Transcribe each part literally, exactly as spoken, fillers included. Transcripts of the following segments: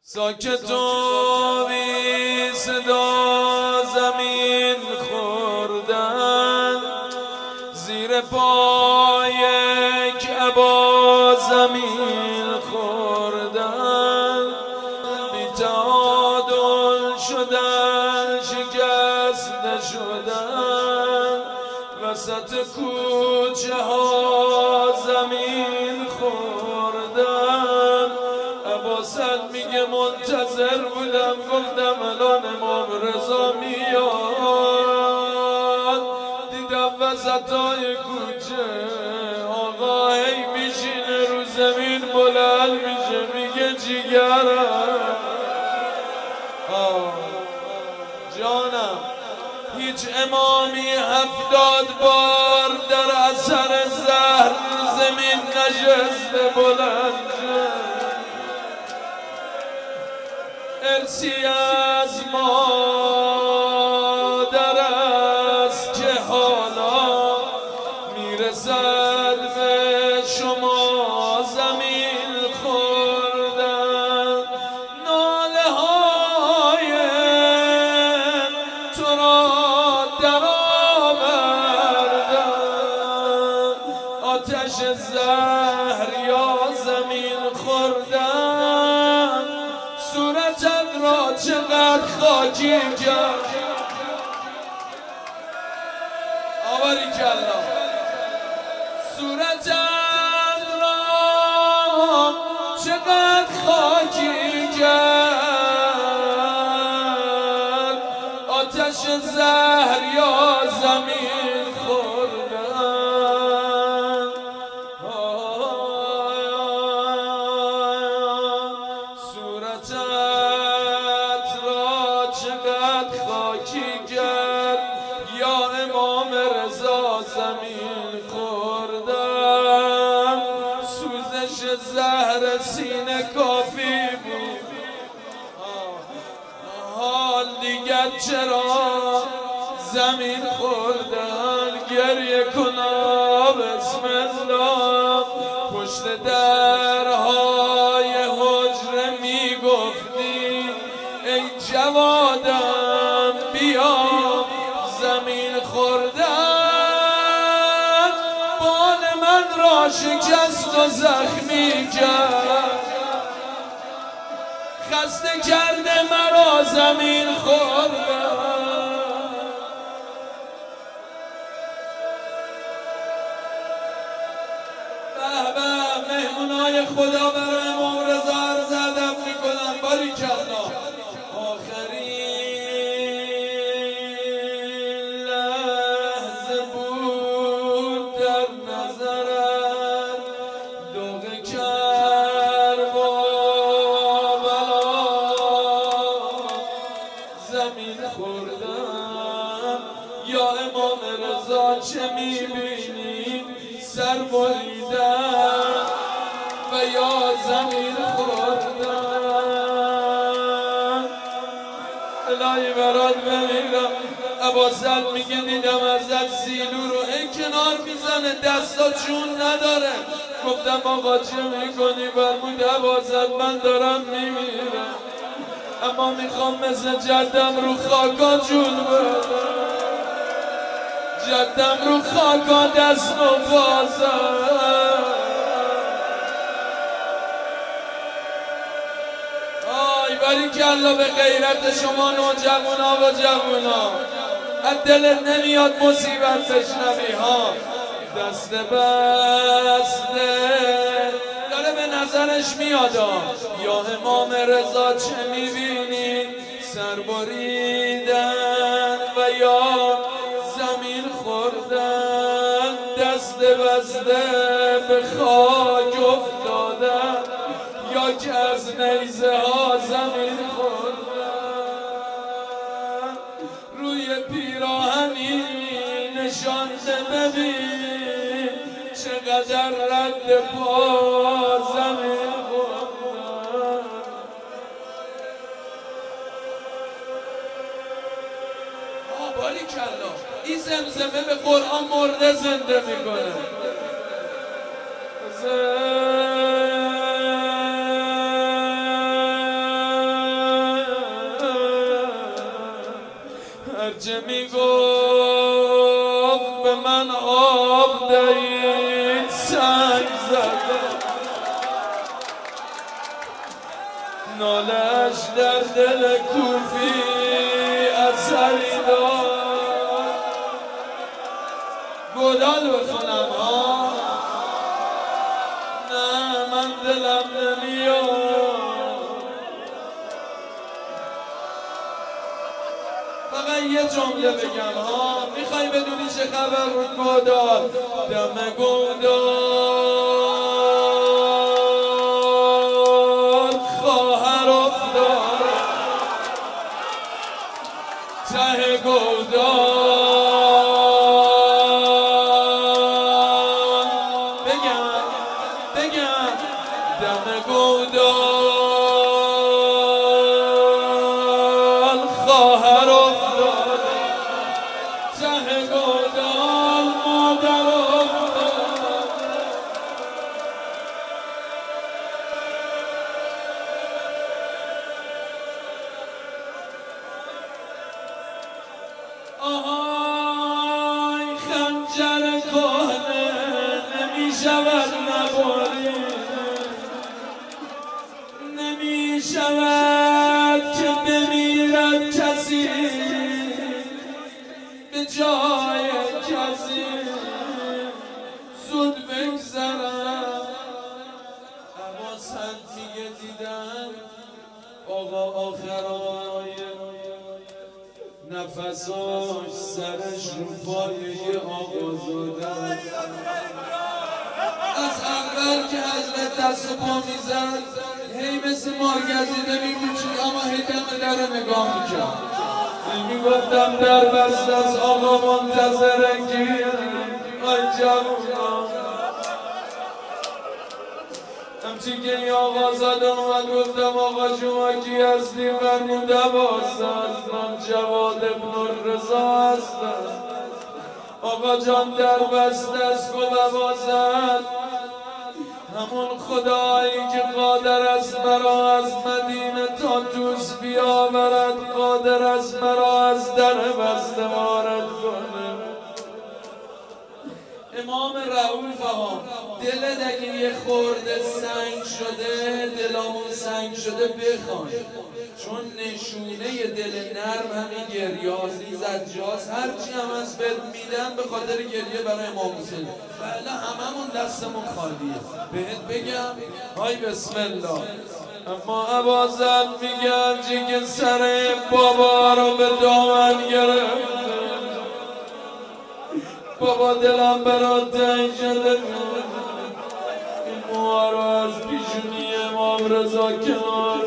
ساکت و بی صدا زمین خوردن، زیر پای کعبه زمین خوردن، بی تعادل شدن، شکسته شدن، وسط کوچه ها زمین خوردن. عباسل میگه منتظر بودم، گفتم الان امام رضا میاد، دیدم وسطای کوچه آقا هی میشینه رو زمین بلند میشه، میگه جیگرم جانم. هیچ امامی هفتاد بار در اثر زهر زمین نشسته بلند، ارسی از مادر است که حالا میرسد به شما زمین خوردن. ناله های تو را در آوردن، آتش زهر یا زمین خوردن. صورتت را چقدر خاکی کرد، آوری کلا. صورتت را چقدر خاکی کرد، آتش زهر یا زمین خوردن. صورتت را چقدر خاکی کرد، یا امام رضا زمین خوردن. سوزش زهر سینه کافی بود، حال دیگر چرا زمین خوردن. گریه کنا بسم الله، پشت درهای حجره میگفتی ای جوادم بیا زمین خوردن. بال من را شکست و زخمی کرد، خسته کرده مرا زمین خوردن. به به مهمونای خدا برای امام رضا عرض ادب میکنن، باریکلا. آخرین لحظه بود در نظرت، دوغ کربلا زمین خوردم. یا امام رضا چه میبینی؟ سر بریدن و یا زمین خوردن. الهی برات بمیرم. عباسل میگه دیدم ازت زیلو رو ای کنار میزنه، دستا چون نداره. گفتم آقا چه میکنی؟ فرمود عباسل من دارم میمیرم، اما میخوام مثل جدم رو خاکا جون بدم. جدم رو خاکا دست و بازم. آی باریکلا به غیرت شما نوجوانا و جوانا. از دلت نمیاد مصیبت بشنوی ها. دست بسته داره به نظرش میاد. یا امام رضا چه میبینی؟ سر بریدن و یا زمین خوردن، دست بسته به خاک افتادن، یا که از نیزه ها زمین خوردن. روی پیراهنی نشانده ببین چقدر رد پا زمین خوردن. باریکلا. این زمزمه به قرآن مرده زنده میکنه. هرچه میگفت به من آب دهید سنگ زده نالش در دل کوفی اثری دار گودال بخونم ها نه من دلم نمیاد فقط یه جمله بگم ها میخوای بدونی چه خبر رو گودال دم گودال خواهر افتاد ته گودال بگم بگم دم گودال خواهر افتاد ته گودال مادر افتاد آهای خنجر کهنه نمی شود نباری نمی شود که بمیرد کسی به جای کسی زود بگذرم اما سنتیگه دیدم آقا آخرای نفساش سرش رو پایه آقازاده است از اول که حضرت دست و پا میزد هی مثل مارگزیده میپیچید اما هی دم در نگاه میکرد میگفتم در بسته از آقا منتظره گیر آی جوونا همچی که این آقا زد اومد گفتم آقا شما کی هستی فرمود عباس است من جواد ابن الرضا هستم آقا جان در بسته است گفت عباس همون خدایی که قادر است مرا از مدینه تا توس بیاورد قادر است مرا از در بسته وارد کنه امام رؤوف ها دلت اگه یه خورده سنگ شده دلامون سنگ شده بخوان چون نشونه دل نرم همین گریاز زجاز هرچی هم از بهت میدن به خاطر گریه برای امام حسین بله هممون دستمون خالیه بهت بگم های بسم الله اما ابازل میگن چی که سر بابا رو به دامن گرفت بابا دلم برات تنگ شده این موها رو از پیشونی امام رضا کنار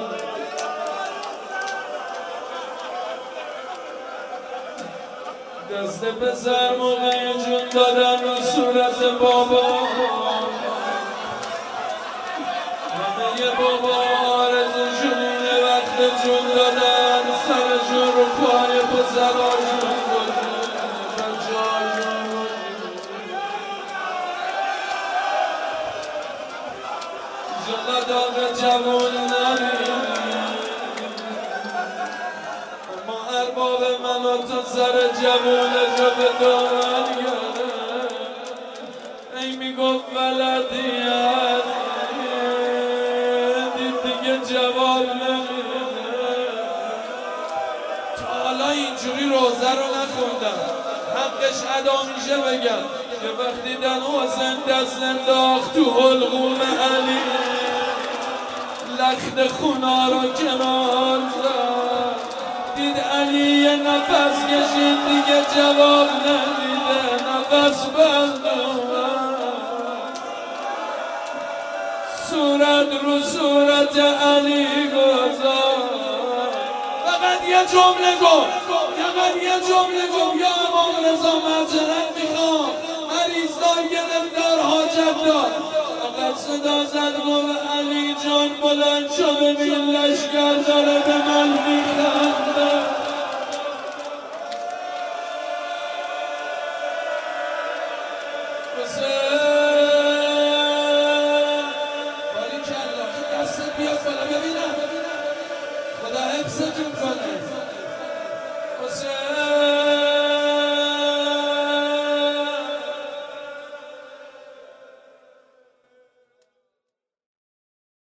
دست پسر موقع جون دادن رو صورت بابا همه بابا آرزوشون اینه وقت جون دادن سرشون رو پای پسراشون داغ جوون نبین اما ارباب من و تو سر جوونش رو به دامن گره ای میگفت ولدیت دید دیگه جواب نمیده تا حالا اینجوری روزه رو نخوندم حقش ادا میشه بگم که وقتی دن حسین دست انداخت تو حلقوم علی لخت خونا رو کنار زد دید علی یه نفس کشید دیگه جواب نمیده نفس بند صورت رو صورت علی گذار فقط یه جمله گفت فقط یه جمله گفت یا امام رضا معذرت میخوام مریض دار گرفتار حاجت دار فقط صدا زد گفت علی جان بلند شو ببین لشکر داره به من میخنده حسین باری کلا دستت بیاد بالا ببینم خدا حفظتون کنه